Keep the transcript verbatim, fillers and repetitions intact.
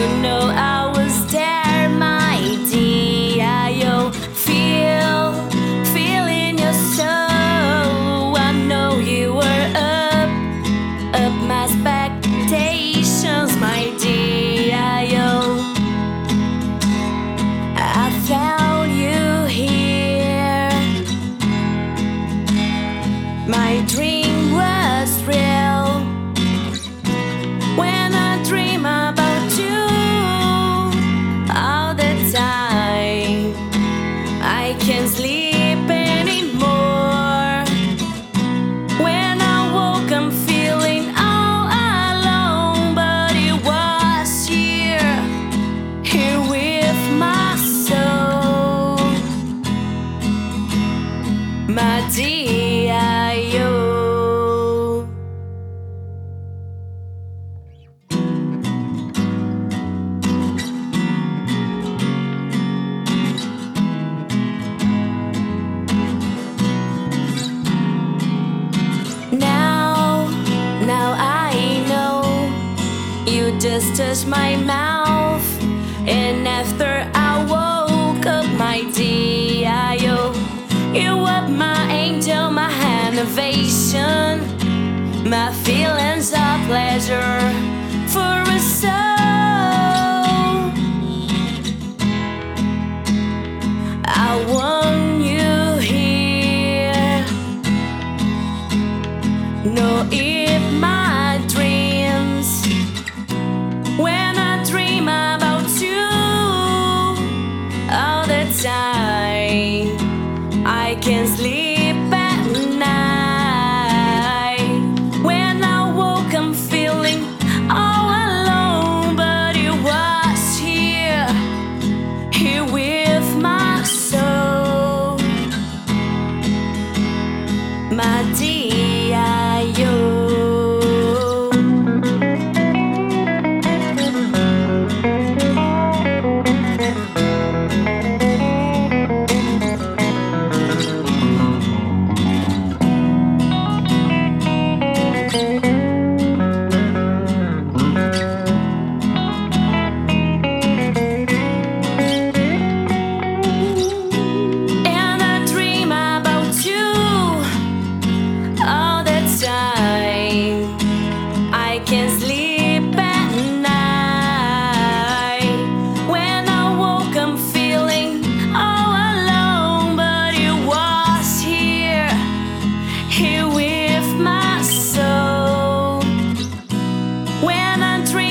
know I was there, my dear. Feel, feel in your soul. I know you were up, up my expectations, my dear. I found you here. My dream was real. When I dream about you all the time, I can't sleep anymore. When I woke, I'm feeling all alone, but it was here, here with my soul, my dear. Now, now I know you just touched my mouth, and after I woke up, my dear, you, you were my angel, my innovation, my feelings of pleasure for a soul. I want you here. No, if my dreams, when I dream about you all the time, I can't sleep at night. When I woke, I'm feeling all alone, but it was here, here with my soul, my dear. I can't sleep at night. When I woke, I'm feeling all alone, but it was here, here with my soul. When I dream